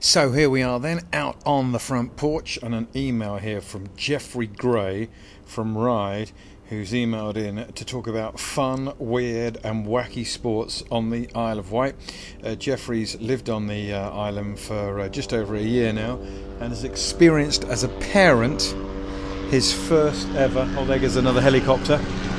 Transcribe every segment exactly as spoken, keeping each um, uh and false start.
So here we are then, out on the front porch, and an email here from Jeffrey Gray from Ryde, who's emailed in to talk about fun, weird and wacky sports on the Isle of Wight. Uh, Jeffrey's lived on the uh, island for uh, just over a year now and has experienced as a parent his first ever... Oh, there goes another helicopter.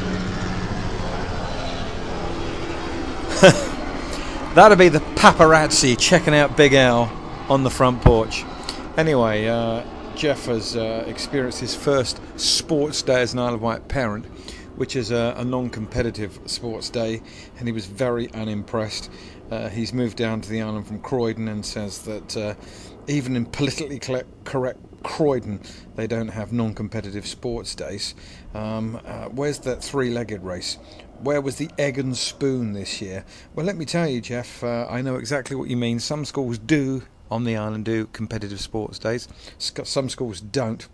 That'll be the paparazzi checking out Big Al on the front porch. Anyway, uh, Jeff has uh, experienced his first sports day as an Isle of Wight parent, which is a, a non-competitive sports day, and he was very unimpressed. Uh, he's moved down to the island from Croydon and says that uh, even in politically correct Croydon, they don't have non-competitive sports days. Um, uh, where's that three-legged race? Where was the egg and spoon this year? Well, let me tell you, Jeff, uh, I know exactly what you mean. Some schools do on the island do competitive sports days. Some schools don't.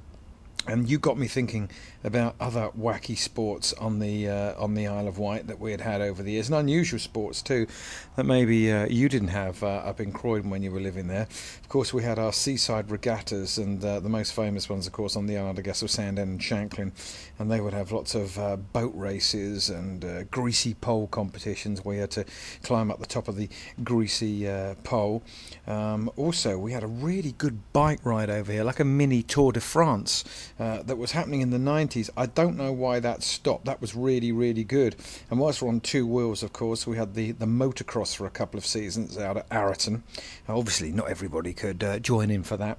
And you got me thinking about other wacky sports on the uh, on the Isle of Wight that we had had over the years, and unusual sports too that maybe uh, you didn't have uh, up in Croydon when you were living there. Of course, we had our seaside regattas, and uh, the most famous ones, of course, on the island, I guess, were Sandend and Shanklin, and they would have lots of uh, boat races and uh, greasy pole competitions where you had to climb up the top of the greasy uh, pole. Um, also, we had a really good bike ride over here, like a mini Tour de France. Uh, that was happening in the nineties. I don't know why that stopped. That was really, really good. And whilst we're on two wheels, of course, we had the, the motocross for a couple of seasons out at Arraton. Uh, obviously, not everybody could uh, join in for that.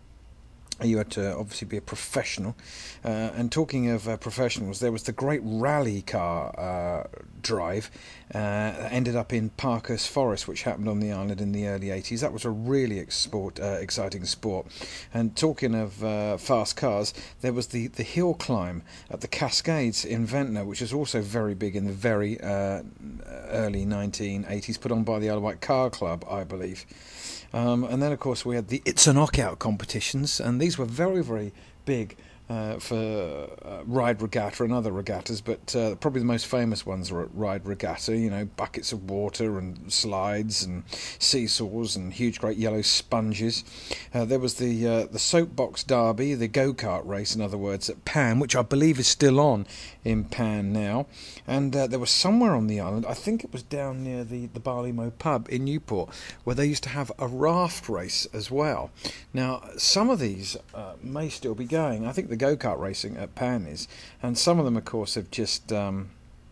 You had to obviously be a professional. Uh, and talking of uh, professionals, there was the great rally car uh, drive uh, that ended up in Parkhurst Forest, which happened on the island in the early eighties. That was a really ex- sport, uh, exciting sport. And talking of uh, fast cars, there was the, the hill climb at the Cascades in Ventnor, which was also very big in the very uh, early nineteen eighties, put on by the Isle of Wight Car Club, I believe. Um, and then, of course, we had the It's a Knockout competitions, and these were very, very big uh, for uh, Ryde Regatta and other regattas, but uh, probably the most famous ones were at Ryde Regatta, you know, buckets of water and slides and seesaws and huge great yellow sponges. Uh, there was the uh, the soapbox derby, the go-kart race, in other words, at Pan, which I believe is still on in Pan now. And uh, there was somewhere on the island, I think it was down near the, the Barley Mow pub in Newport, where they used to have a raft race as well. Now, some of these uh, may still be going. I think the go-kart racing at Pan is, and some of them, of course, have just um,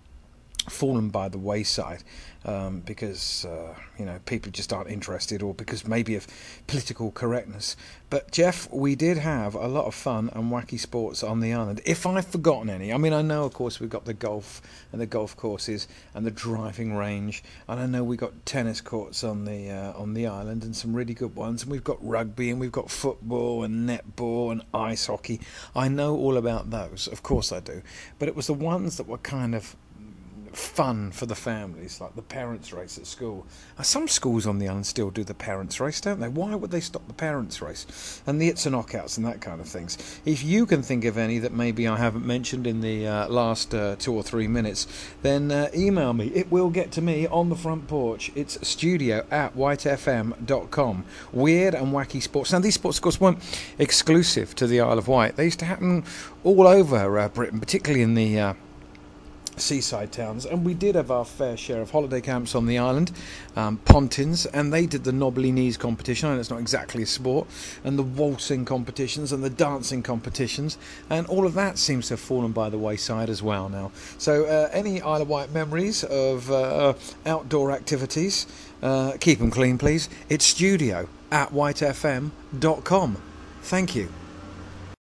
fallen by the wayside um, because uh, you know, people just aren't interested, or because maybe of political correctness. But Jeff, we did have a lot of fun and wacky sports on the island. If I've forgotten any, I mean, I know, of course, we've got the golf and the golf courses and the driving range, and I know we've got tennis courts on the uh, on the island, and some really good ones, and we've got rugby, and we've got football and netball and ice hockey. I know all about those, of course I do, but it was the ones that were kind of fun for the families, like the parents' race at school. Uh, some schools on the island still do the parents' race, don't they? Why would they stop the parents' race? And the It's a Knockouts and that kind of things. If you can think of any that maybe I haven't mentioned in the uh, last uh, two or three minutes, then uh, email me. It will get to me on the front porch. It's studio at white f m dot com. Weird and wacky sports. Now, these sports, of course, weren't exclusive to the Isle of Wight. They used to happen all over uh, Britain, particularly in the Uh, seaside towns, and we did have our fair share of holiday camps on the island, um, pontins, and they did the knobbly knees competition. I know it's not exactly a sport, and the waltzing competitions and the dancing competitions, and all of that seems to have fallen by the wayside as well now. So uh, any Isle of Wight memories of uh, outdoor activities, uh, keep them clean please. It's studio at white f m dot com. Thank you.